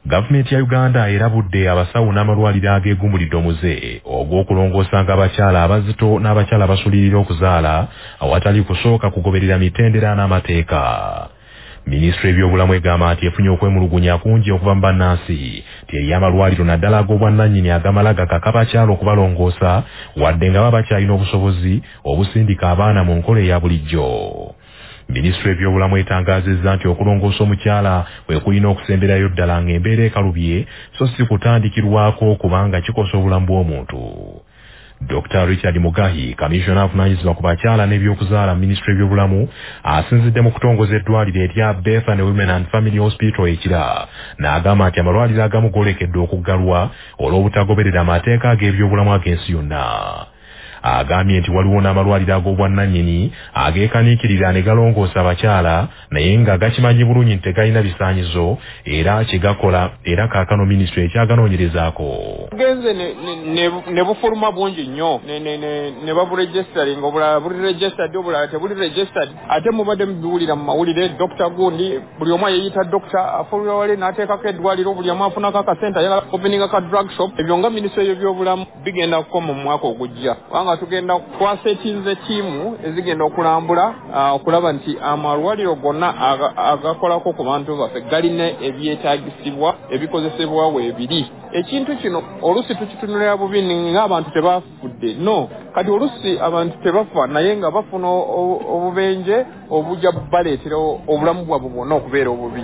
Gavumenti ya Uganda erabudde abasawo n'amalwaliro ageegumbulidde omuze ogw'okulongoosanga abakyala abazito n'abakyala abasulirira okuzaala awatali kusooka kugoberera mitendera n'amateeka. Minisitule y'ebyobulamu egamba nti efunye okwemulugunya kungi okuva mu bannansi nti eri amalwaliro naddala ag'obwannannyini agamala gakaka abakyala okubalongoosa wadde nga baba bakyalina obusobozi obusindika abaana mu nkola eya bulijjo. Minisitule y'ebyobulamu etangaazizza nti okulongoosa omukyala bwe kulina okusemberayo ddala ng'embeera ekalubye so si kutandikirwako kubanga kikosa obulamu bw'omuntu. Dr. Richard Mugahi, Commissioner avunaanyizibwa ku bakyala n'ebyokuzaala mu Minisitule y'ebyobulamu, asinzidde mu kutongoza eddwaliro erya Bethany Women and Family Hospital ekira, n'agamba nti amalwaliro agamu goolekedde okuggalwa olw'obutagoberera amateeka ag'ebyobulamu ag'ensi yonna. Agambye nti waliwo n'amalwaliro ag'obwannannyini ageekaniikirira ne galongoosa abakyala naye nga gakimanyi bulungi nti tegalina bisaanyizo era kyegakola era kaakano minisitule ekyaganoonyerezaako. Genze ne bufuluma bungi nnyo ne baburegistering obulala buli registered obulala tebuli registered ate mubadde mubiwulira mu mawulire Dr. Gundi buli omu yeeyita Dr. afulula wale n'ateekako eddwaliro buli omu afunako akasente ayagala openinga ka drug shop. Ebyo nga minisitule y'ebyobulamu bigenda kukoma mu mwaka ogujja nga tugenda twasetinze ttiimu ezigenda okulambula okulaba nti amalwaliro gonna agakolako ku bantu baffe galina ebyetaagisibwa ebikozesebwa weebiri. Ekintu kino oluusi tukitunulira bubi ng'abantu tebafudde no kati oluusi abantu tebafa naye nga bafuna obubenje obujja baleetera obulamu bwabwe bwonna okubeera obubi.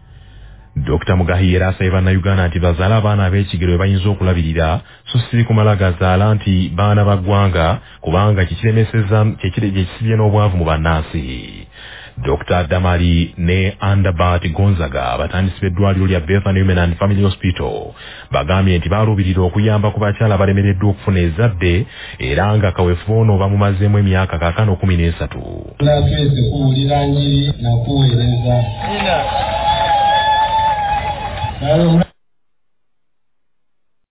Dr. Mugahi era asabye bannayuganda nti bazaala abaana ab'ekigero bayinza okulabirira so si kumala gazaala nti baana ba ggwanga kubanga kikiremeseza kyekisibye n'obwavu mu bannansi. Dr. Damali ne Andabert Gonzaga abatandisi b'eddwaliro lya Bethany Women and Family Hospital bagambye nti baaluubirira okuyamba ku bakyala balemereddwa okufuna ezzadde era nga kaweefube ono bamumazeemu emyaka kaakano 13. Twese kuwulira njiri na kuweereza.